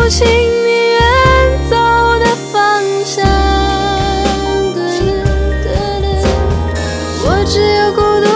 不清你远走的方向。我只有孤独